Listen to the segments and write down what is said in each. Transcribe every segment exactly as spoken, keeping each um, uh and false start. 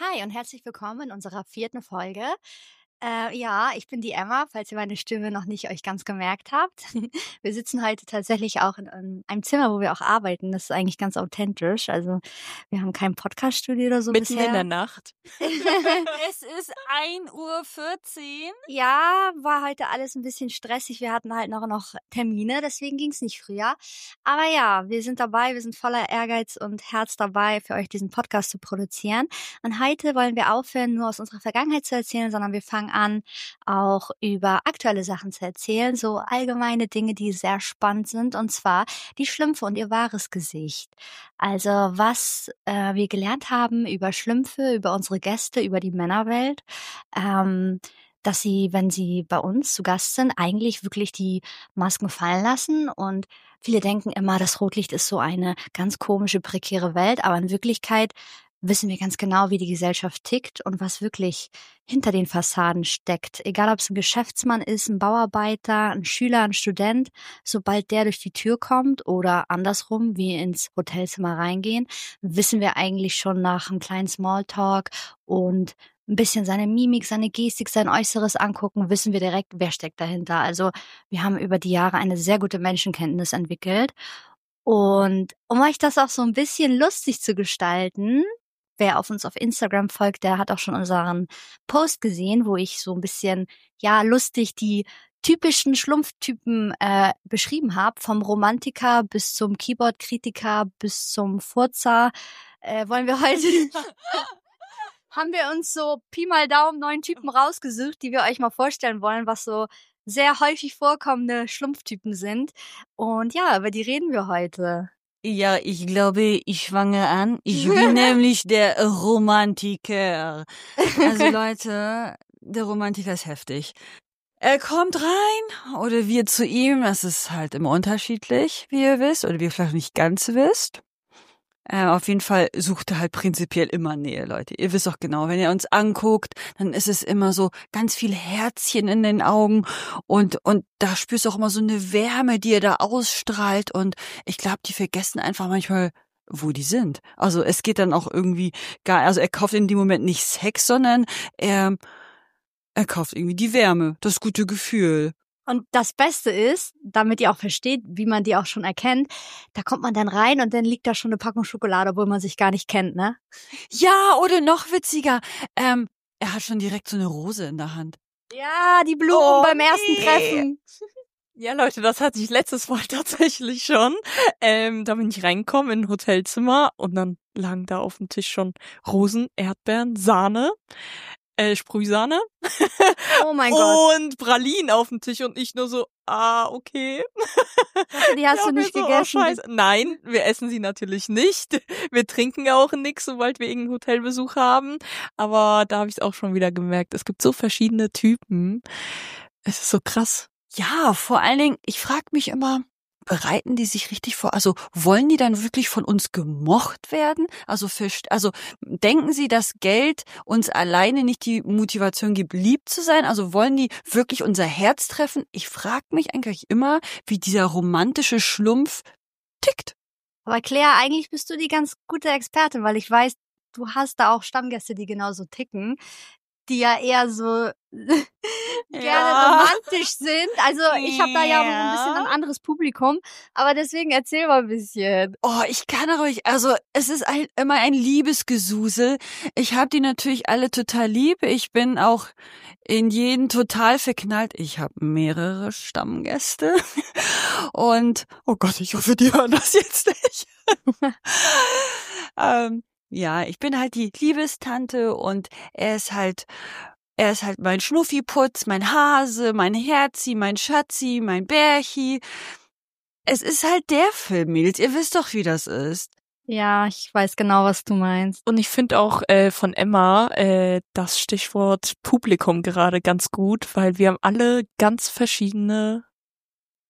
Hi und herzlich willkommen in unserer vierten Folge. Äh, ja, ich bin die Emma, falls ihr meine Stimme noch nicht euch ganz gemerkt habt. Wir sitzen heute tatsächlich auch in, in einem Zimmer, wo wir auch arbeiten. Das ist eigentlich ganz authentisch. Also wir haben kein Podcaststudio oder so Mitten bisher. in der Nacht. Es ist ein Uhr vierzehn. Ja, war heute alles ein bisschen stressig. Wir hatten halt noch, noch Termine, deswegen ging es nicht früher. Aber ja, wir sind dabei, wir sind voller Ehrgeiz und Herz dabei, für euch diesen Podcast zu produzieren. Und heute wollen wir aufhören, nur aus unserer Vergangenheit zu erzählen, sondern wir fangen an, auch über aktuelle Sachen zu erzählen, so allgemeine Dinge, die sehr spannend sind, und zwar die Schlümpfe und ihr wahres Gesicht. Also was äh, wir gelernt haben über Schlümpfe, über unsere Gäste, über die Männerwelt, ähm, dass sie, wenn sie bei uns zu Gast sind, eigentlich wirklich die Masken fallen lassen. Und viele denken immer, das Rotlicht ist so eine ganz komische, prekäre Welt, aber in Wirklichkeit wissen wir ganz genau, wie die Gesellschaft tickt und was wirklich hinter den Fassaden steckt. Egal, ob es ein Geschäftsmann ist, ein Bauarbeiter, ein Schüler, ein Student, sobald der durch die Tür kommt oder andersrum, wir ins Hotelzimmer reingehen, wissen wir eigentlich schon nach einem kleinen Smalltalk und ein bisschen seine Mimik, seine Gestik, sein Äußeres angucken, wissen wir direkt, wer steckt dahinter. Also wir haben über die Jahre eine sehr gute Menschenkenntnis entwickelt. Und um euch das auch so ein bisschen lustig zu gestalten, wer auf uns auf Instagram folgt, der hat auch schon unseren Post gesehen, wo ich so ein bisschen, ja, lustig die typischen Schlumpftypen äh, beschrieben habe, vom Romantiker bis zum Keyboard-Kritiker bis zum Furzer. Äh, wollen wir heute... haben wir uns so Pi mal Daumen neun Typen rausgesucht, die wir euch mal vorstellen wollen, was so sehr häufig vorkommende Schlumpftypen sind. Und ja, über die reden wir heute. Ja, ich glaube, ich fange an. Ich bin nämlich der Romantiker. Also Leute, der Romantiker ist heftig. Er kommt rein oder wir zu ihm. Das ist halt immer unterschiedlich, wie ihr wisst, oder wie ihr vielleicht nicht ganz wisst. Äh, auf jeden Fall sucht er halt prinzipiell immer Nähe, Leute. Ihr wisst doch genau, wenn ihr uns anguckt, dann ist es immer so ganz viel Herzchen in den Augen und und da spürst du auch immer so eine Wärme, die er da ausstrahlt, und ich glaube, die vergessen einfach manchmal, wo die sind. Also es geht dann auch irgendwie gar, also er kauft in dem Moment nicht Sex, sondern er er kauft irgendwie die Wärme, das gute Gefühl. Und das Beste ist, damit ihr auch versteht, wie man die auch schon erkennt, da kommt man dann rein und dann liegt da schon eine Packung Schokolade, obwohl man sich gar nicht kennt, ne? Ja, oder noch witziger, ähm, er hat schon direkt so eine Rose in der Hand. Ja, die Blumen Oh, beim ersten nee. Treffen. Ja, Leute, das hatte ich letztes Mal tatsächlich schon. Ähm, da bin ich reingekommen in ein Hotelzimmer und dann lagen da auf dem Tisch schon Rosen, Erdbeeren, Sahne, äh, Sprühsahne Oh mein Gott. und Pralinen auf dem Tisch und ich nur so, ah, okay. Die hast Ja, du nicht mir so, gegessen. Oh, Scheiße. Nein, wir essen sie natürlich nicht. Wir trinken auch nichts, sobald wir irgendeinen Hotelbesuch haben. Aber da habe ich es auch schon wieder gemerkt. Es gibt so verschiedene Typen. Es ist so krass. Ja, vor allen Dingen, ich frage mich immer, bereiten die sich richtig vor? Also wollen die dann wirklich von uns gemocht werden? Also verst- also denken sie, dass Geld uns alleine nicht die Motivation gibt, lieb zu sein? Also wollen die wirklich unser Herz treffen? Ich frage mich eigentlich immer, wie dieser romantische Schlumpf tickt. Aber Claire, eigentlich bist du die ganz gute Expertin, weil ich weiß, du hast da auch Stammgäste, die genauso ticken, die ja eher so gerne Ja. romantisch sind. Also ich habe da ja noch ein bisschen ein anderes Publikum, aber deswegen erzähl mal ein bisschen. Oh, ich kann aber nicht, also es ist ein, immer ein Liebesgesusel. Ich habe die natürlich alle total lieb. Ich bin auch in jeden total verknallt. Ich habe mehrere Stammgäste und oh Gott, ich hoffe, die hören das jetzt nicht. ähm, ja, ich bin halt die Liebestante und er ist halt Er ist halt mein Schnuffiputz, mein Hase, mein Herzi, mein Schatzi, mein Bärchi. Es ist halt der Film, Mädels. Ihr wisst doch, wie das ist. Ja, ich weiß genau, was du meinst. Und ich finde auch äh, von Emma äh, das Stichwort Publikum gerade ganz gut, weil wir haben alle ganz verschiedene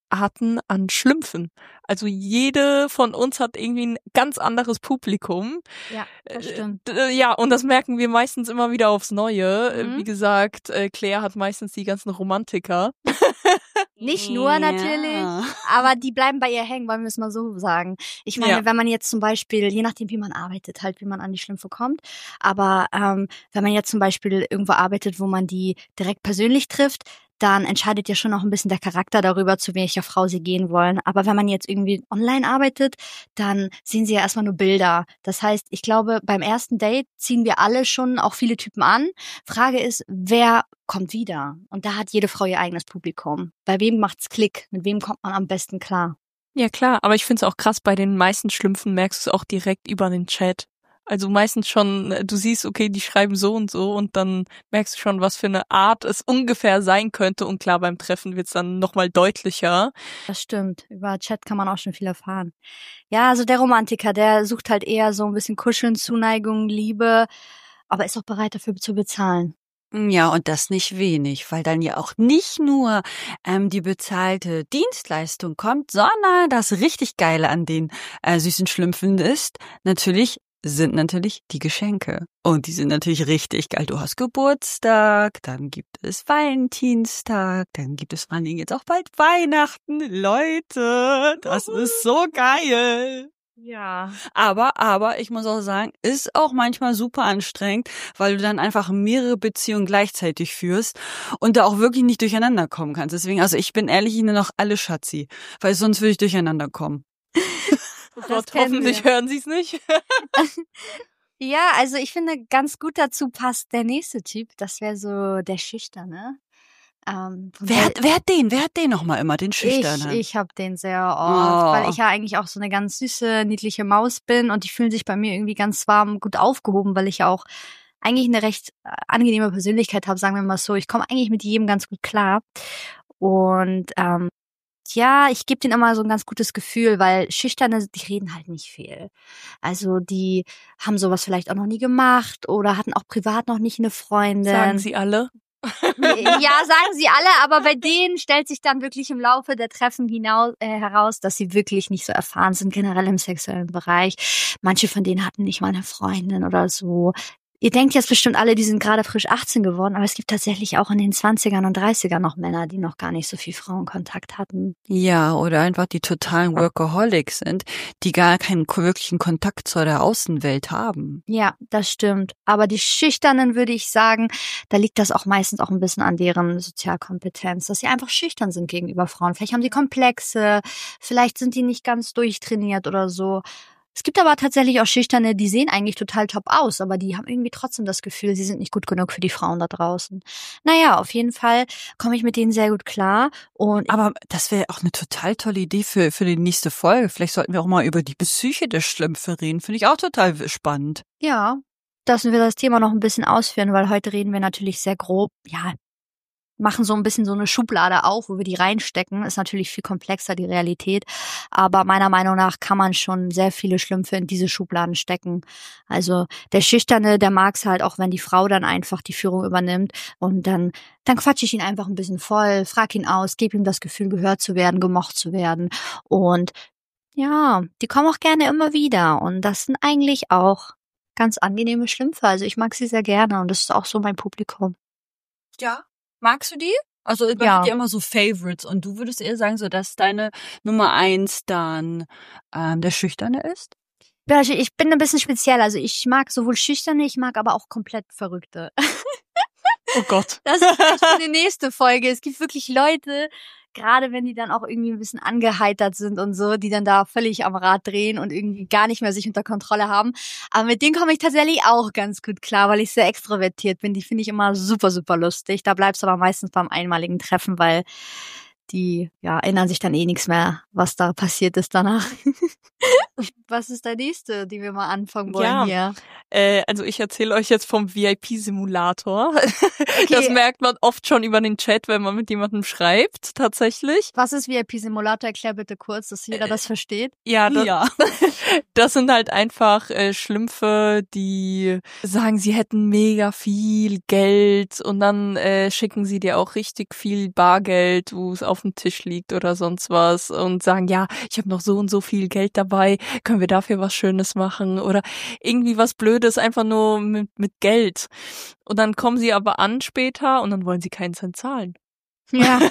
Arten an Schlümpfen. Also jede von uns hat irgendwie ein ganz anderes Publikum. Ja, das stimmt. Äh, Ja, und das merken wir meistens immer wieder aufs Neue. Mhm. Wie gesagt, äh, Claire hat meistens die ganzen Romantiker. Nicht nur natürlich, Ja. aber die bleiben bei ihr hängen, wollen wir es mal so sagen. Ich meine, Ja. wenn man jetzt zum Beispiel, je nachdem wie man arbeitet, halt wie man an die Schlümpfe kommt, aber ähm, wenn man jetzt zum Beispiel irgendwo arbeitet, wo man die direkt persönlich trifft, dann entscheidet ja schon auch ein bisschen der Charakter darüber, zu welcher Frau sie gehen wollen. Aber wenn man jetzt irgendwie online arbeitet, dann sehen sie ja erstmal nur Bilder. Das heißt, ich glaube, beim ersten Date ziehen wir alle schon auch viele Typen an. Frage ist, wer kommt wieder? Und da hat jede Frau ihr eigenes Publikum. Bei wem macht's Klick? Mit wem kommt man am besten klar? Ja klar, aber ich finde es auch krass, bei den meisten Schlümpfen merkst du es auch direkt über den Chat. Also meistens schon, du siehst, okay, die schreiben so und so und dann merkst du schon, was für eine Art es ungefähr sein könnte. Und klar, beim Treffen wird's dann nochmal deutlicher. Das stimmt. Über Chat kann man auch schon viel erfahren. Ja, also der Romantiker, der sucht halt eher so ein bisschen Kuscheln, Zuneigung, Liebe, aber ist auch bereit dafür zu bezahlen. Ja, und das nicht wenig, weil dann ja auch nicht nur ähm, die bezahlte Dienstleistung kommt, sondern das richtig Geile an den äh, süßen Schlümpfen ist, natürlich sind natürlich die Geschenke. Und die sind natürlich richtig geil. Du hast Geburtstag, dann gibt es Valentinstag, dann gibt es vor allen Dingen jetzt auch bald Weihnachten. Leute, das ist so geil. Ja. Aber, aber, ich muss auch sagen, ist auch manchmal super anstrengend, weil du dann einfach mehrere Beziehungen gleichzeitig führst und da auch wirklich nicht durcheinander kommen kannst. Deswegen, also ich bin ehrlich, ich nenne noch alle Schatzi, weil sonst würde ich durcheinander kommen. Oh Das Gott, kennen hoffentlich wir. hören sie es nicht. Ja, also ich finde, ganz gut dazu passt der nächste Typ. Das wäre so der Schüchterne. Ähm, von Wer der- hat, wer hat den? Wer hat den nochmal immer, den Ich, Schüchternen? ich habe den sehr oft, Oh. weil ich ja eigentlich auch so eine ganz süße, niedliche Maus bin und die fühlen sich bei mir irgendwie ganz warm, gut aufgehoben, weil ich ja auch eigentlich eine recht äh, angenehme Persönlichkeit habe, sagen wir mal so. Ich komme eigentlich mit jedem ganz gut klar und ähm, ja, ich gebe denen immer so ein ganz gutes Gefühl, weil Schüchterne, die reden halt nicht viel. Also die haben sowas vielleicht auch noch nie gemacht oder hatten auch privat noch nicht eine Freundin. Sagen sie alle. Ja, sagen sie alle, aber bei denen stellt sich dann wirklich im Laufe der Treffen hinaus, äh, heraus, dass sie wirklich nicht so erfahren sind, generell im sexuellen Bereich. Manche von denen hatten nicht mal eine Freundin oder so. Ihr denkt jetzt bestimmt alle, die sind gerade frisch achtzehn geworden, aber es gibt tatsächlich auch in den zwanzigern und dreißigern noch Männer, die noch gar nicht so viel Frauenkontakt hatten. Ja, oder einfach die totalen Workaholics sind, die gar keinen wirklichen Kontakt zu der Außenwelt haben. Ja, das stimmt. Aber die Schüchternen, würde ich sagen, da liegt das auch meistens auch ein bisschen an deren Sozialkompetenz, dass sie einfach schüchtern sind gegenüber Frauen. Vielleicht haben sie Komplexe, vielleicht sind die nicht ganz durchtrainiert oder so. Es gibt aber tatsächlich auch Schüchterne, die sehen eigentlich total top aus, aber die haben irgendwie trotzdem das Gefühl, sie sind nicht gut genug für die Frauen da draußen. Naja, auf jeden Fall komme ich mit denen sehr gut klar. Und Aber das wäre auch eine total tolle Idee für, für die nächste Folge. Vielleicht sollten wir auch mal über die Psyche der Schlümpfe reden. Finde ich auch total spannend. ja, lassen wir das Thema noch ein bisschen ausführen, weil heute reden wir natürlich sehr grob, ja, machen so ein bisschen so eine Schublade auf, wo wir die reinstecken. Ist natürlich viel komplexer, die Realität. Aber meiner Meinung nach kann man schon sehr viele Schlümpfe in diese Schubladen stecken. Also der Schüchterne, der mag's halt auch, wenn die Frau dann einfach die Führung übernimmt. Und dann, dann quatsche ich ihn einfach ein bisschen voll, frag ihn aus, gebe ihm das Gefühl, gehört zu werden, gemocht zu werden. Und ja, die kommen auch gerne immer wieder. Und das sind eigentlich auch ganz angenehme Schlümpfe. Also ich mag sie sehr gerne und das ist auch so mein Publikum. Ja. Magst du die? Also man Ja. hat ja immer so Favorites und du würdest eher sagen, so dass deine Nummer eins dann ähm, der Schüchterne ist? Ja, ich- ich bin ein bisschen speziell. Also ich mag sowohl Schüchterne, ich mag aber auch komplett Verrückte. Oh Gott. Das ist vielleicht für die nächste Folge. Es gibt wirklich Leute, gerade wenn die dann auch irgendwie ein bisschen angeheitert sind und so, die dann da völlig am Rad drehen und irgendwie gar nicht mehr sich unter Kontrolle haben. Aber mit denen komme ich tatsächlich auch ganz gut klar, weil ich sehr extrovertiert bin. Die finde ich immer super, super lustig. Da bleibst du aber meistens beim einmaligen Treffen, weil die ja erinnern sich dann eh nichts mehr, was da passiert ist danach. Was ist der nächste, die wir mal anfangen wollen Ja. hier? Äh, also ich erzähle euch jetzt vom V I P-Simulator. Okay. Das merkt man oft schon über den Chat, wenn man mit jemandem schreibt, tatsächlich. Was ist V I P-Simulator? Erklär bitte kurz, dass jeder das versteht. Ja, das, Ja. das sind halt einfach äh, Schlümpfe, die sagen, sie hätten mega viel Geld und dann äh, schicken sie dir auch richtig viel Bargeld, wo es auf auf dem Tisch liegt oder sonst was und sagen, ja, ich habe noch so und so viel Geld dabei, können wir dafür was Schönes machen oder irgendwie was Blödes, einfach nur mit, mit Geld. Und dann kommen sie aber an später und dann wollen sie keinen Cent zahlen. Ja,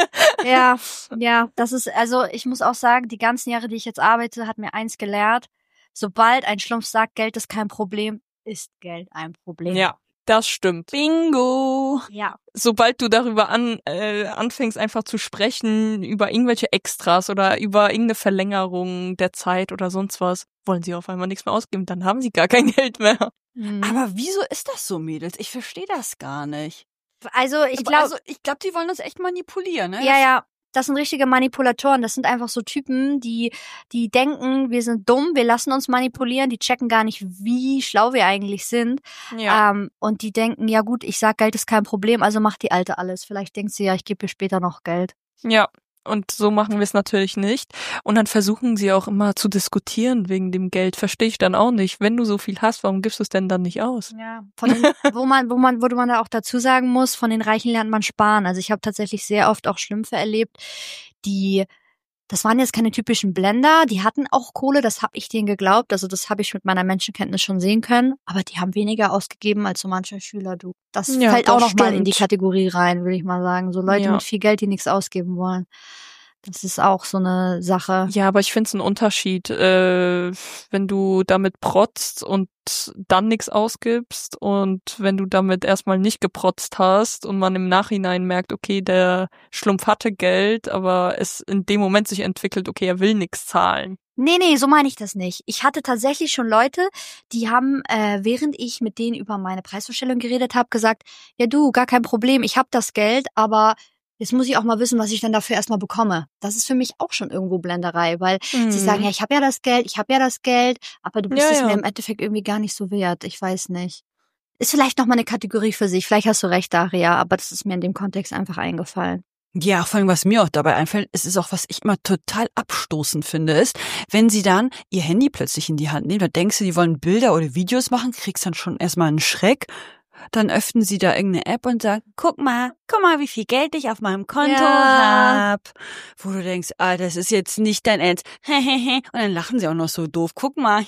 ja, ja, das ist, also ich muss auch sagen, die ganzen Jahre, die ich jetzt arbeite, hat mir eins gelehrt: Sobald ein Schlumpf sagt, Geld ist kein Problem, ist Geld ein Problem. Ja, das stimmt. Bingo! Ja. Sobald du darüber an, äh, anfängst einfach zu sprechen, über irgendwelche Extras oder über irgendeine Verlängerung der Zeit oder sonst was, wollen sie auf einmal nichts mehr ausgeben, dann haben sie gar kein Geld mehr. Mhm. Aber wieso ist das so, Mädels? Ich verstehe das gar nicht. Also ich Aber glaube, also, ich glaube, die wollen uns echt manipulieren, ne? ja, ja, das sind richtige Manipulatoren. Das sind einfach so Typen, die, die denken, wir sind dumm, wir lassen uns manipulieren, die checken gar nicht, wie schlau wir eigentlich sind. Ja. Ähm, und die denken, ja gut, ich sag, Geld ist kein Problem, also macht die Alte alles. Vielleicht denkt sie ja, ich gebe ihr später noch Geld. Ja. Und so machen wir es natürlich nicht. Und dann versuchen sie auch immer zu diskutieren wegen dem Geld. Verstehe ich dann auch nicht. Wenn du so viel hast, warum gibst du es denn dann nicht aus? Ja, von den, wo man, wo man, wo man da auch dazu sagen muss, von den Reichen lernt man sparen. Also ich habe tatsächlich sehr oft auch Schlümpfe erlebt, die, das waren jetzt keine typischen Blender, die hatten auch Kohle, das habe ich denen geglaubt, also das habe ich mit meiner Menschenkenntnis schon sehen können, aber die haben weniger ausgegeben als so manche Schüler, du. Das Ja, fällt das auch noch mal in die stimmt. Kategorie rein, würde ich mal sagen. So Leute Ja. mit viel Geld, die nichts ausgeben wollen. Das ist auch so eine Sache. Ja, aber ich finde es einen Unterschied, äh, wenn du damit protzt und dann nichts ausgibst und wenn du damit erstmal nicht geprotzt hast und man im Nachhinein merkt, okay, der Schlumpf hatte Geld, aber es in dem Moment sich entwickelt, okay, er will nichts zahlen. Nee, nee, so meine ich das nicht. Ich hatte tatsächlich schon Leute, die haben, äh, während ich mit denen über meine Preisvorstellung geredet habe, gesagt, ja du, gar kein Problem, ich habe das Geld, aber jetzt muss ich auch mal wissen, was ich dann dafür erstmal bekomme. Das ist für mich auch schon irgendwo Blenderei, weil Mhm. sie sagen, ja, ich habe ja das Geld, ich habe ja das Geld, aber du bist Ja, es ja. mir im Endeffekt irgendwie gar nicht so wert. Ich weiß nicht. Ist vielleicht nochmal eine Kategorie für sich. Vielleicht hast du recht, Daria, aber das ist mir in dem Kontext einfach eingefallen. Ja, vor allem, was mir auch dabei einfällt, es ist auch, was ich immer total abstoßend finde, ist, wenn sie dann ihr Handy plötzlich in die Hand nehmen, da denkst du, die wollen Bilder oder Videos machen, kriegst dann schon erstmal einen Schreck, dann öffnen sie da irgendeine App und sagen, guck mal, guck mal, wie viel Geld ich auf meinem Konto Ja. hab. Wo du denkst, ah, das ist jetzt nicht dein Ernst. Und dann lachen sie auch noch so doof, guck mal.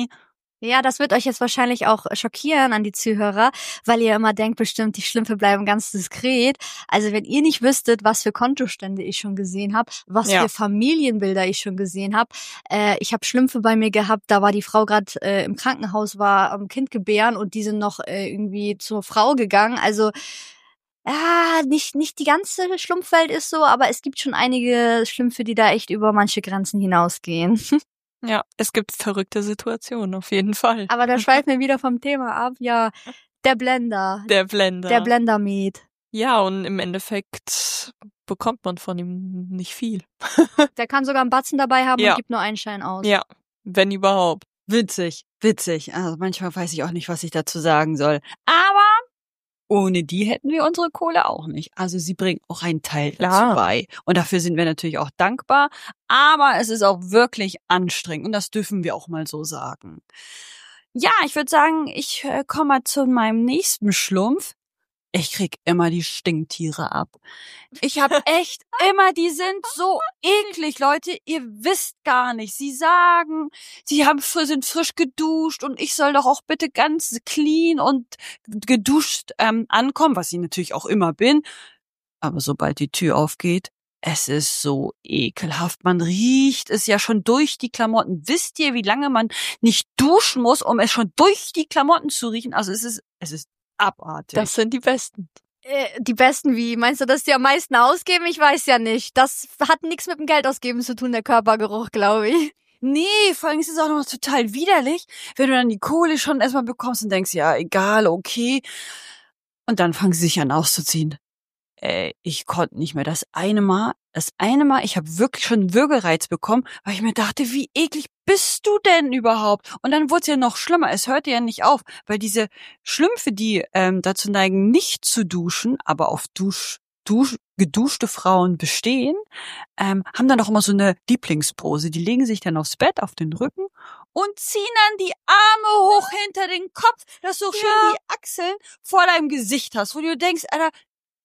Ja, das wird euch jetzt wahrscheinlich auch schockieren an die Zuhörer, weil ihr immer denkt, bestimmt, die Schlümpfe bleiben ganz diskret. Also wenn ihr nicht wüsstet, was für Kontostände ich schon gesehen habe, was Ja. für Familienbilder ich schon gesehen habe. Äh, ich habe Schlümpfe bei mir gehabt, da war die Frau gerade äh, im Krankenhaus, war am Kind gebären und die sind noch äh, irgendwie zur Frau gegangen. Also ja, nicht, nicht die ganze Schlumpfwelt ist so, aber es gibt schon einige Schlümpfe, die da echt über manche Grenzen hinausgehen. Ja, es gibt verrückte Situationen, auf jeden Fall. Aber da schweifen wir wieder vom Thema ab. Ja, der Blender. Der Blender. Der Blender-Miet. Ja, und im Endeffekt bekommt man von ihm nicht viel. Der kann sogar einen Batzen dabei haben Ja. und gibt nur einen Schein aus. Ja, wenn überhaupt. Witzig, witzig. Also manchmal weiß ich auch nicht, was ich dazu sagen soll. Aber ohne die hätten wir unsere Kohle auch nicht. Also sie bringen auch einen Teil Klar. dazu bei. Und dafür sind wir natürlich auch dankbar. Aber es ist auch wirklich anstrengend. Und das dürfen wir auch mal so sagen. Ja, ich würde sagen, ich äh, komme mal zu meinem nächsten Schlumpf. Ich krieg immer die Stinktiere ab. Ich habe echt immer, die sind so eklig, Leute. Ihr wisst gar nicht. Sie sagen, sie haben fr- sind frisch geduscht und ich soll doch auch bitte ganz clean und geduscht ähm, ankommen, was ich natürlich auch immer bin. Aber sobald die Tür aufgeht, es ist so ekelhaft. Man riecht es ja schon durch die Klamotten. Wisst ihr, wie lange man nicht duschen muss, um es schon durch die Klamotten zu riechen? Also es ist, es ist abartig. Das sind die Besten. Äh, die Besten wie? Meinst du, dass die am meisten ausgeben? Ich weiß ja nicht. Das hat nichts mit dem Geld ausgeben zu tun, der Körpergeruch, glaube ich. Nee, vor allem ist es auch noch total widerlich, wenn du dann die Kohle schon erstmal bekommst und denkst, ja, egal, okay. Und dann fangen sie sich an auszuziehen. Ey, ich konnte nicht mehr. Das eine Mal, das eine Mal, ich habe wirklich schon einen Würgereiz bekommen, weil ich mir dachte, wie eklig bist du denn überhaupt? Und dann wurde es ja noch schlimmer. Es hörte ja nicht auf, weil diese Schlümpfe, die ähm, dazu neigen, nicht zu duschen, aber auf Dusch, Dusch, geduschte Frauen bestehen, ähm, haben dann auch immer so eine Lieblingspose. Die legen sich dann aufs Bett, auf den Rücken und ziehen dann die Arme hoch hinter den Kopf, dass du schön die Achseln vor deinem Gesicht hast, wo du denkst, Alter,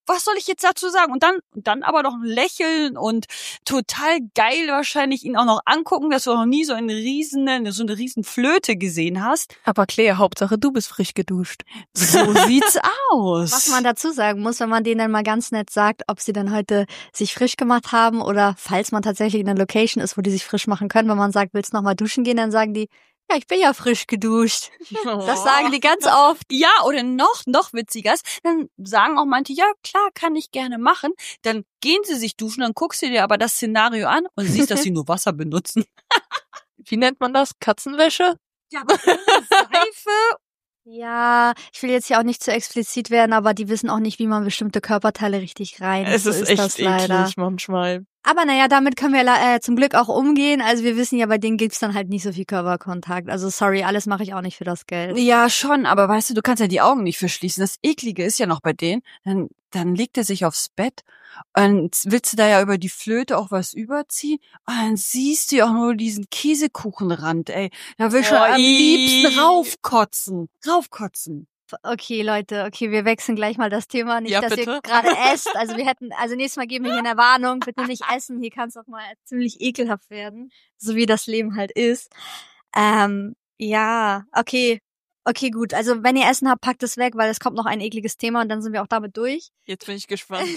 was soll ich jetzt dazu sagen? Und dann, dann aber noch lächeln und total geil wahrscheinlich ihn auch noch angucken, dass du noch nie so eine riesen, so eine riesen Flöte gesehen hast. Aber Claire, Hauptsache du bist frisch geduscht. So sieht's aus. Was man dazu sagen muss, wenn man denen dann mal ganz nett sagt, ob sie dann heute sich frisch gemacht haben oder falls man tatsächlich in einer Location ist, wo die sich frisch machen können, wenn man sagt, willst du noch mal duschen gehen, dann sagen die, ja, ich bin ja frisch geduscht. Das sagen die ganz oft. Ja, oder noch, noch witziger ist, dann sagen auch manche, ja, klar, kann ich gerne machen. Dann gehen sie sich duschen, dann guckst du dir aber das Szenario an und siehst, dass sie nur Wasser benutzen. Wie nennt man das? Katzenwäsche? Ja, aber Seife. Ja, ich will jetzt hier auch nicht zu explizit werden, aber die wissen auch nicht, wie man bestimmte Körperteile richtig rein. Es so ist, ist echt das leider. eklig manchmal. Aber naja, damit können wir äh, zum Glück auch umgehen. Also wir wissen ja, bei denen gibt's dann halt nicht so viel Körperkontakt. Also sorry, alles mache ich auch nicht für das Geld. Ja, schon, aber weißt du, du kannst ja die Augen nicht verschließen. Das Eklige ist ja noch bei denen, dann, dann legt er sich aufs Bett und willst du da ja über die Flöte auch was überziehen? Und dann siehst du ja auch nur diesen Käsekuchenrand, ey. Da will ich schon Oh, am ii. liebsten raufkotzen. Raufkotzen. Okay, Leute, okay, wir wechseln gleich mal das Thema. Nicht, Ja, dass bitte. ihr gerade esst. Also wir hätten, also nächstes Mal geben wir hier eine Warnung. Bitte nicht essen. Hier kann es auch mal ziemlich ekelhaft werden. So wie das Leben halt ist. Ähm, ja, okay. Okay, gut. Also wenn ihr Essen habt, packt es weg, weil es kommt noch ein ekliges Thema und dann sind wir auch damit durch. Jetzt bin ich gespannt.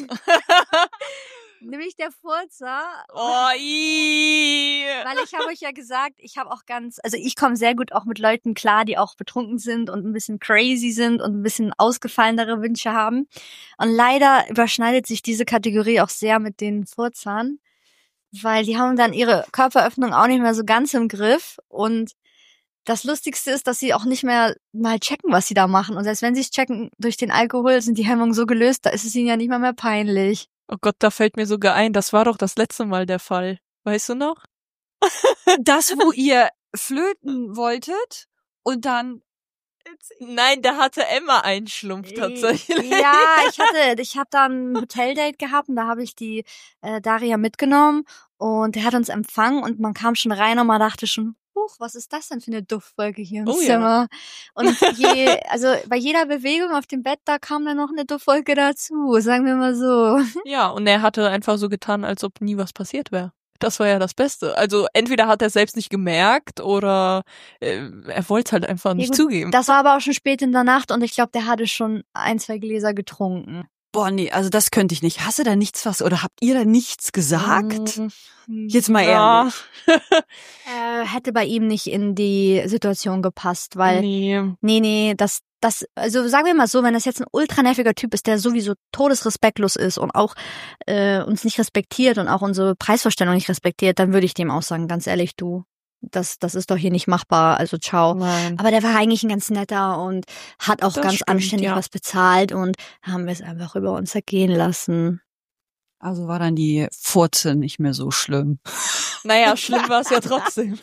Nämlich der Furzer. Oh, ii. Weil ich habe euch ja gesagt, ich habe auch ganz, also ich komme sehr gut auch mit Leuten klar, die auch betrunken sind und ein bisschen crazy sind und ein bisschen ausgefallenere Wünsche haben. Und leider überschneidet sich diese Kategorie auch sehr mit den Furzern, weil die haben dann ihre Körperöffnung auch nicht mehr so ganz im Griff. Und das Lustigste ist, dass sie auch nicht mehr mal checken, was sie da machen. Und selbst wenn sie es checken durch den Alkohol, sind die Hemmungen so gelöst, da ist es ihnen ja nicht mal mehr peinlich. Oh Gott, da fällt mir sogar ein, das war doch das letzte Mal der Fall. Weißt du noch? Das, wo ihr flöten wolltet und dann Nein, da hatte Emma einen Schlumpf tatsächlich. Ja, ich hatte, ich habe da ein Hoteldate gehabt und da habe ich die äh, Daria mitgenommen und der hat uns empfangen und man kam schon rein und man dachte schon, huch, was ist das denn für eine Duftwolke hier im Oh ja. Zimmer? Und je, also bei jeder Bewegung auf dem Bett, da kam dann noch eine Duftwolke dazu, sagen wir mal so. Ja, und er hatte einfach so getan, als ob nie was passiert wäre. Das war ja das Beste. Also entweder hat er es selbst nicht gemerkt oder äh, er wollte es halt einfach nicht Ja, gut, zugeben. Das war aber auch schon spät in der Nacht und ich glaube, der hatte schon ein, zwei Gläser getrunken. boah, nee, also das könnte ich nicht. Hast du da nichts was oder habt ihr da nichts gesagt? Mm, Jetzt mal ja. ehrlich. Äh, hätte bei ihm nicht in die Situation gepasst, weil Nee. nee, nee, das das also sagen wir mal so, wenn das jetzt ein ultra nerviger Typ ist, der sowieso todesrespektlos ist und auch äh, uns nicht respektiert und auch unsere Preisvorstellung nicht respektiert, dann würde ich dem auch sagen, ganz ehrlich, du, das das ist doch hier nicht machbar, also ciao. Nein. Aber der war eigentlich ein ganz netter und hat auch Das ganz stimmt, anständig ja. was bezahlt und haben wir es einfach über uns ergehen lassen. Also war dann die Furze nicht mehr so schlimm. Naja, schlimm war es ja trotzdem.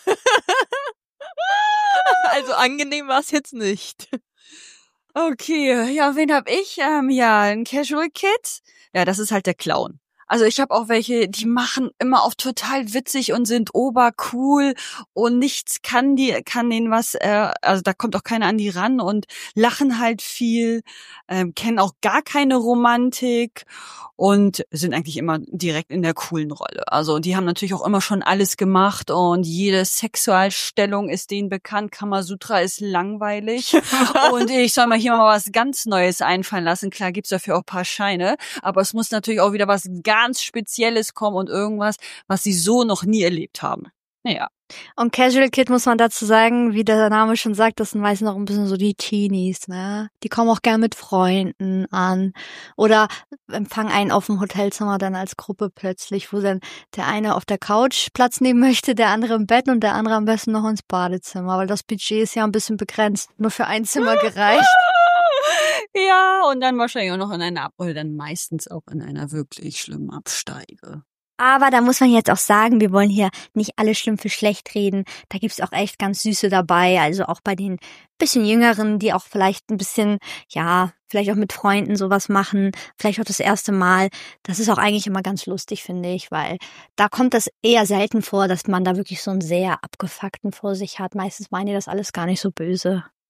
Also angenehm war es jetzt nicht. Okay, ja, wen hab ich? Ähm, ja, ein Casual Kid. Ja, das ist halt der Clown. Also ich habe auch welche, die machen immer auf total witzig und sind obercool und nichts kann die, kann denen was, äh, also da kommt auch keiner an die ran und lachen halt viel, ähm, kennen auch gar keine Romantik und sind eigentlich immer direkt in der coolen Rolle. Also die haben natürlich auch immer schon alles gemacht und jede Sexualstellung ist denen bekannt. Kamasutra ist langweilig und ich soll mal hier mal was ganz Neues einfallen lassen. Klar gibt's dafür auch ein paar Scheine, aber es muss natürlich auch wieder was ganz Spezielles kommen und irgendwas, was sie so noch nie erlebt haben. Naja. Und Casual Kid muss man dazu sagen, wie der Name schon sagt, das sind meistens noch ein bisschen so die Teenies, ne? Die kommen auch gern mit Freunden an oder empfangen einen auf dem Hotelzimmer dann als Gruppe plötzlich, wo dann der eine auf der Couch Platz nehmen möchte, der andere im Bett und der andere am besten noch ins Badezimmer, weil das Budget ist ja ein bisschen begrenzt, nur für ein Zimmer gereicht. Ja, und dann wahrscheinlich auch noch in einer, Ab- oder dann meistens auch in einer wirklich schlimmen Absteige. Aber da muss man jetzt auch sagen, wir wollen hier nicht alle Schlümpfe schlecht reden. Da gibt's auch echt ganz Süße dabei. Also auch bei den bisschen Jüngeren, die auch vielleicht ein bisschen, ja, vielleicht auch mit Freunden sowas machen. Vielleicht auch das erste Mal. Das ist auch eigentlich immer ganz lustig, finde ich, weil da kommt das eher selten vor, dass man da wirklich so einen sehr abgefuckten vor sich hat. Meistens meinen die das alles gar nicht so böse.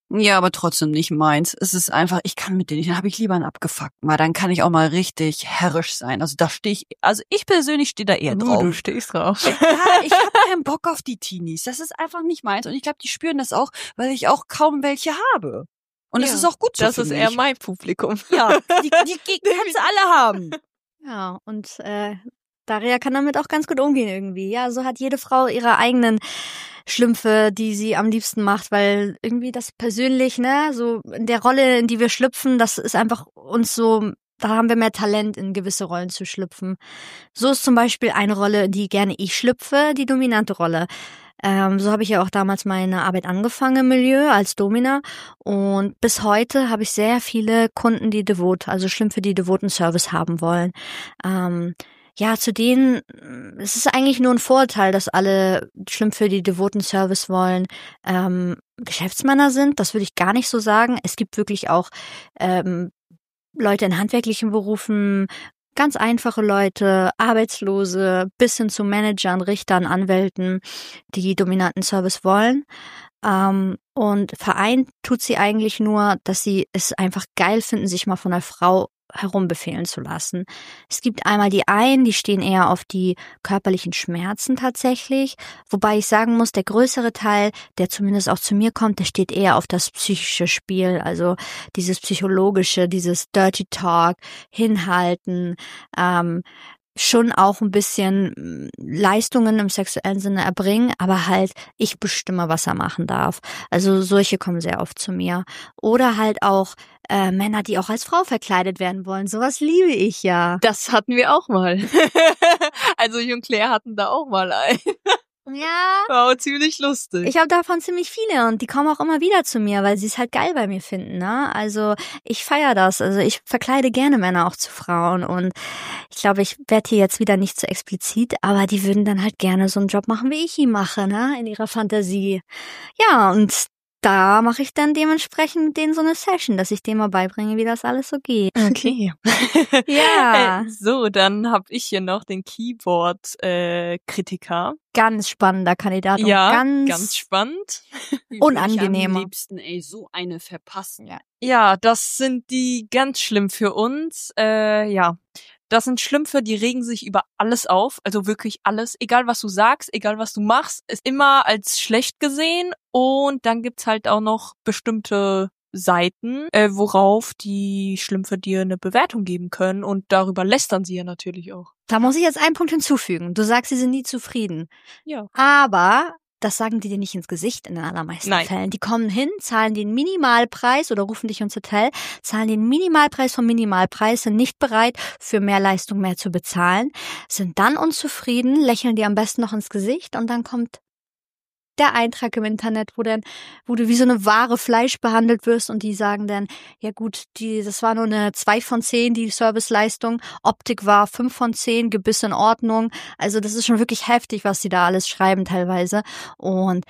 Ja, aber trotzdem nicht meins. Es ist einfach, ich kann mit denen nicht, dann habe ich lieber einen abgefuckten, weil dann kann ich auch mal richtig herrisch sein. Also da stehe ich, also ich persönlich stehe da eher Uh, drauf. du stehst drauf. Ja, ich habe keinen Bock auf die Teenies. Das ist einfach nicht meins. Und ich glaube, die spüren das auch, weil ich auch kaum welche habe. Und das Ja, ist auch gut so Das für ist mich. eher mein Publikum. Ja, die, die, die kannst du alle haben. Ja, und äh, Daria kann damit auch ganz gut umgehen irgendwie. Ja, so hat jede Frau ihre eigenen Schlümpfe, die sie am liebsten macht, weil irgendwie das persönlich, ne, so in der Rolle, in die wir schlüpfen, das ist einfach uns so, da haben wir mehr Talent, in gewisse Rollen zu schlüpfen. So ist zum Beispiel eine Rolle, in die gerne ich schlüpfe, die dominante Rolle. Ähm, so habe ich ja auch damals meine Arbeit angefangen im Milieu als Domina und bis heute habe ich sehr viele Kunden, die devot, also Schlümpfe, die devoten Service haben wollen. Ähm, ja, zu denen, es ist eigentlich nur ein Vorteil, dass alle Schlümpfe, die devoten Service wollen, ähm, Geschäftsmänner sind. Das würde ich gar nicht so sagen. Es gibt wirklich auch ähm, Leute in handwerklichen Berufen, ganz einfache Leute, Arbeitslose, bis hin zu Managern, Richtern, Anwälten, die dominanten Service wollen. Ähm, und vereint tut sie eigentlich nur, dass sie es einfach geil finden, sich mal von einer Frau herumbefehlen zu lassen. Es gibt einmal die einen, die stehen eher auf die körperlichen Schmerzen tatsächlich, wobei ich sagen muss, der größere Teil, der zumindest auch zu mir kommt, der steht eher auf das psychische Spiel, also dieses psychologische, dieses Dirty Talk, hinhalten, ähm, schon auch ein bisschen Leistungen im sexuellen Sinne erbringen, aber halt ich bestimme, was er machen darf. Also solche kommen sehr oft zu mir. Oder halt auch äh, Männer, die auch als Frau verkleidet werden wollen. Sowas liebe ich ja. Das hatten wir auch mal. Also ich und Claire hatten da auch mal einen. Ja. War auch ziemlich lustig. Ich habe davon ziemlich viele und die kommen auch immer wieder zu mir, weil sie es halt geil bei mir finden, ne? Also ich feiere das. Also ich verkleide gerne Männer auch zu Frauen und ich glaube, ich werde hier jetzt wieder nicht so explizit, aber die würden dann halt gerne so einen Job machen, wie ich ihn mache, ne? In ihrer Fantasie. Ja, und da mache ich dann dementsprechend mit denen so eine Session, dass ich denen mal beibringe, wie das alles so geht. Okay. Ja. Äh, so, dann habe ich hier noch den Keyboard-Kritiker. Ganz spannender Kandidat. Ja, und ganz, ganz spannend. unangenehmer. Am liebsten, ey, so eine verpassen. Ja. Ja, das sind die ganz schlimm für uns. Äh, ja, das sind Schlümpfe, die regen sich über alles auf, also wirklich alles. Egal, was du sagst, egal, was du machst, ist immer als schlecht gesehen. Und dann gibt's halt auch noch bestimmte Seiten, äh, worauf die Schlümpfe dir eine Bewertung geben können. Und darüber lästern sie ja natürlich auch. Da muss ich jetzt einen Punkt hinzufügen. Du sagst, sie sind nie zufrieden. Ja. Aber das sagen die dir nicht ins Gesicht in den allermeisten Nein. Fällen. Die kommen hin, zahlen den Minimalpreis oder rufen dich ins Hotel, zahlen den Minimalpreis vom Minimalpreis, sind nicht bereit, für mehr Leistung mehr zu bezahlen, sind dann unzufrieden, lächeln dir am besten noch ins Gesicht und dann kommt der Eintrag im Internet, wo dann, wo du wie so eine Ware Fleisch behandelt wirst und die sagen dann, ja gut, die, das war nur eine zwei von zehn, die Serviceleistung, Optik war fünf von zehn, Gebiss in Ordnung, also das ist schon wirklich heftig, was die da alles schreiben teilweise und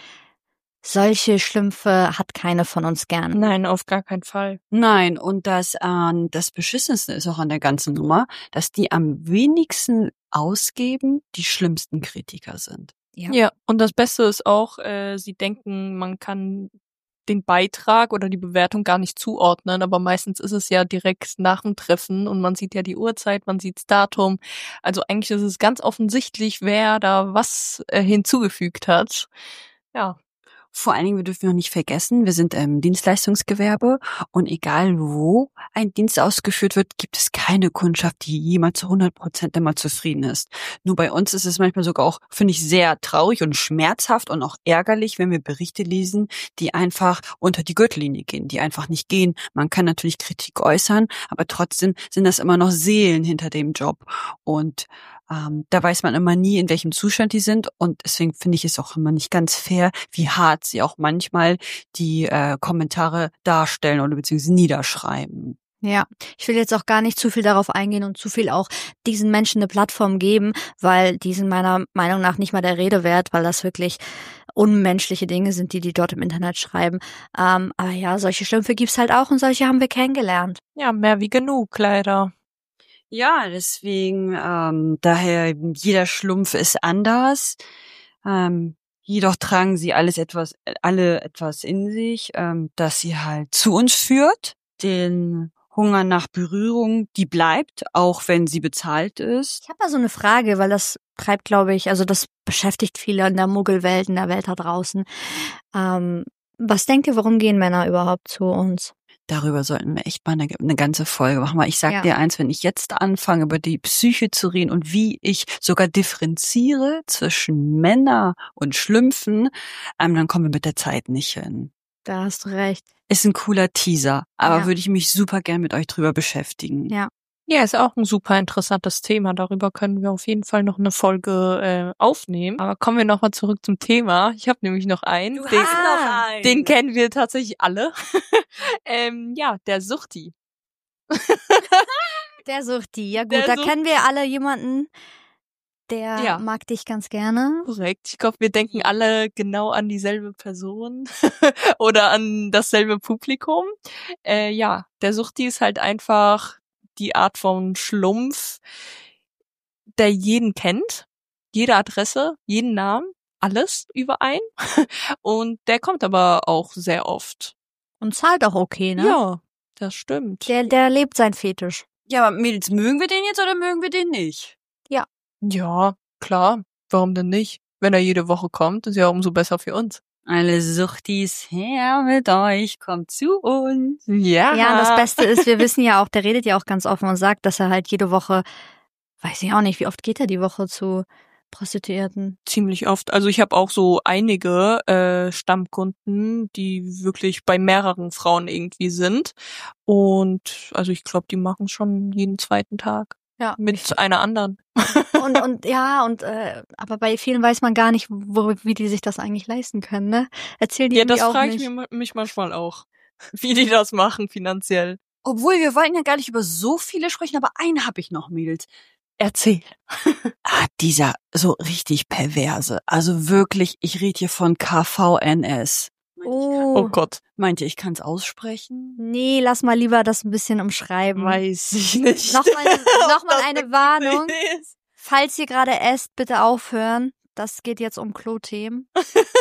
solche Schlümpfe hat keine von uns gern. Nein, auf gar keinen Fall. Nein, und das, äh, das Beschissenste ist auch an der ganzen Nummer, dass die am wenigsten ausgeben, die schlimmsten Kritiker sind. Ja. Ja, und das Beste ist auch, äh, sie denken, man kann den Beitrag oder die Bewertung gar nicht zuordnen, aber meistens ist es ja direkt nach dem Treffen und man sieht ja die Uhrzeit, man sieht das Datum. Also eigentlich ist es ganz offensichtlich, wer da was äh, hinzugefügt hat. Ja. Vor allen Dingen, wir dürfen noch nicht vergessen, wir sind im Dienstleistungsgewerbe und egal wo ein Dienst ausgeführt wird, gibt es keine Kundschaft, die jemals zu hundert Prozent immer zufrieden ist. Nur bei uns ist es manchmal sogar auch, finde ich, sehr traurig und schmerzhaft und auch ärgerlich, wenn wir Berichte lesen, die einfach unter die Gürtellinie gehen, die einfach nicht gehen. Man kann natürlich Kritik äußern, aber trotzdem sind das immer noch Seelen hinter dem Job und Ähm, da weiß man immer nie, in welchem Zustand die sind und deswegen finde ich es auch immer nicht ganz fair, wie hart sie auch manchmal die äh, Kommentare darstellen oder beziehungsweise niederschreiben. Ja, ich will jetzt auch gar nicht zu viel darauf eingehen und zu viel auch diesen Menschen eine Plattform geben, weil die sind meiner Meinung nach nicht mal der Rede wert, weil das wirklich unmenschliche Dinge sind, die die dort im Internet schreiben. Ähm, aber ja, solche Schlümpfe gibt's halt auch und solche haben wir kennengelernt. Ja, mehr wie genug, leider. Ja, deswegen, ähm, daher jeder Schlumpf ist anders. Ähm, Jedoch tragen sie alles etwas, alle etwas in sich, ähm, das sie halt zu uns führt. Den Hunger nach Berührung, die bleibt, auch wenn sie bezahlt ist. Ich habe mal so eine Frage, weil das treibt, glaube ich, also das beschäftigt viele in der Muggelwelt, in der Welt da draußen. Ähm, was denkt ihr, warum gehen Männer überhaupt zu uns? Darüber sollten wir echt mal eine, eine ganze Folge machen. Weil ich sag Ja. dir eins, wenn ich jetzt anfange, über die Psyche zu reden und wie ich sogar differenziere zwischen Männer und Schlümpfen, ähm, dann kommen wir mit der Zeit nicht hin. Da hast du recht. Ist ein cooler Teaser, aber Ja. würde ich mich super gern mit euch drüber beschäftigen. Ja. Ja, ist auch ein super interessantes Thema. Darüber können wir auf jeden Fall noch eine Folge äh, aufnehmen. Aber kommen wir nochmal zurück zum Thema. Ich habe nämlich noch einen. Du den, hast noch einen. den kennen wir tatsächlich alle. ähm, ja, der Suchti. Der Suchti. Ja gut, Der da Sucht- kennen wir alle jemanden, der Ja. mag dich ganz gerne. Korrekt. Ich glaube, wir denken alle genau an dieselbe Person oder an dasselbe Publikum. Äh, ja, der Suchti ist halt einfach die Art von Schlumpf, der jeden kennt, jede Adresse, jeden Namen, alles überein. Und der kommt aber auch sehr oft. Und zahlt auch okay, ne? Ja, das stimmt. Der, der lebt sein Fetisch. Ja, aber Mädels, mögen wir den jetzt oder mögen wir den nicht? Ja, klar. Warum denn nicht? Wenn er jede Woche kommt, ist ja umso besser für uns. Alle Suchtis, her mit euch, kommt zu uns. Ja. Ja, und das Beste ist, wir wissen ja auch, der redet ja auch ganz offen und sagt, dass er halt jede Woche, weiß ich auch nicht, wie oft geht er die Woche zu Prostituierten? Ziemlich oft. Also ich habe auch so einige äh, Stammkunden, die wirklich bei mehreren Frauen irgendwie sind. Und also ich glaube, die machen schon jeden zweiten Tag Ja. mit einer anderen. Und, und ja, und äh, aber bei vielen weiß man gar nicht, wo, wie die sich das eigentlich leisten können, ne? Erzähl die Ja, irgendwie das auch frage ich nicht. mir, ma- mich manchmal auch, wie die das machen finanziell. Obwohl, wir wollten ja gar nicht über so viele sprechen, aber einen hab ich noch, Mädels. Erzähl. Ah, dieser so richtig perverse. Also wirklich, ich rede hier von K V N S. Oh, Oh Gott, Meint ihr, ich kann's aussprechen? nee, lass mal lieber das ein bisschen umschreiben. weiß ich nicht. Nochmal eine, noch mal Das eine Warnung. ist- Falls ihr gerade esst, bitte aufhören. Das geht jetzt um Klo-Themen.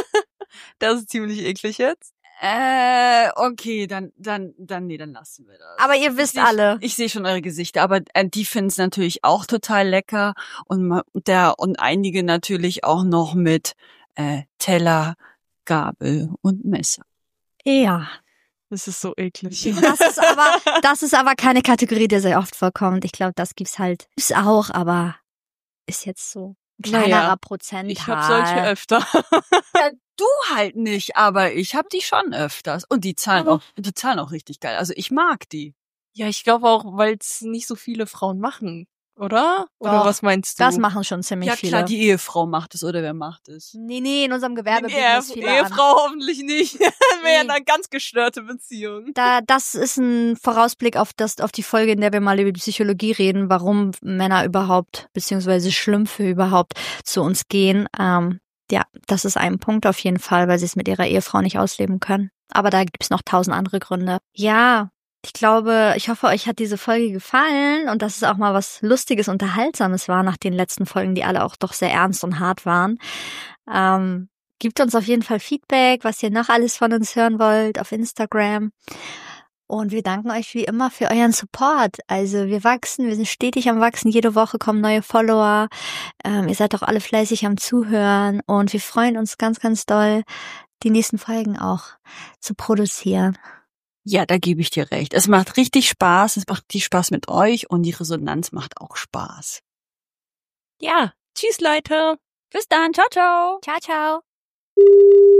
Das ist ziemlich eklig jetzt. Äh, okay, dann, dann, dann, nee, dann lassen wir das. Aber ihr wisst ich seh, alle. Ich sehe schon eure Gesichter, aber äh, die finden's natürlich auch total lecker und ma- der und einige natürlich auch noch mit äh, Teller, Gabel und Messer. Ja. Das ist so eklig. Das ist aber, das ist aber keine Kategorie, die sehr oft vorkommt. Ich glaube, das gibt's halt. Ist auch, aber ist jetzt so ein kleinerer Naja, Prozental. Ich habe solche öfter. Ja, du halt nicht, aber ich hab die schon öfters und die zahlen Aber- auch, die zahlen auch richtig geil. Also ich mag die. Ja, ich glaube auch, weil es nicht so viele Frauen machen, oder? Oder Doch, was meinst du? Das machen schon ziemlich Ja viele. klar, die Ehefrau macht es oder wer macht es? Nee, nee, in unserem Gewerbe Die bieten Ehe, das viele an. Ehefrau hoffentlich nicht. Wäre Nee. eine ganz gestörte Beziehung. Da, das ist ein Vorausblick auf das, auf die Folge, in der wir mal über die Psychologie reden, warum Männer überhaupt, beziehungsweise Schlümpfe überhaupt zu uns gehen. Ähm, ja, das ist ein Punkt auf jeden Fall, weil sie es mit ihrer Ehefrau nicht ausleben können. Aber da gibt's noch tausend andere Gründe. Ja, ich glaube, ich hoffe, euch hat diese Folge gefallen und dass es auch mal was Lustiges, Unterhaltsames war nach den letzten Folgen, die alle auch doch sehr ernst und hart waren. Ähm, Gebt uns auf jeden Fall Feedback, was ihr noch alles von uns hören wollt auf Instagram. Und wir danken euch wie immer für euren Support. Also wir wachsen, wir sind stetig am Wachsen. Jede Woche kommen neue Follower. Ähm, ihr seid auch alle fleißig am Zuhören. Und wir freuen uns ganz, ganz doll, die nächsten Folgen auch zu produzieren. Ja, da gebe ich dir recht. Es macht richtig Spaß, es macht richtig Spaß mit euch und die Resonanz macht auch Spaß. Ja, tschüss Leute. Bis dann, ciao, ciao. Ciao, ciao.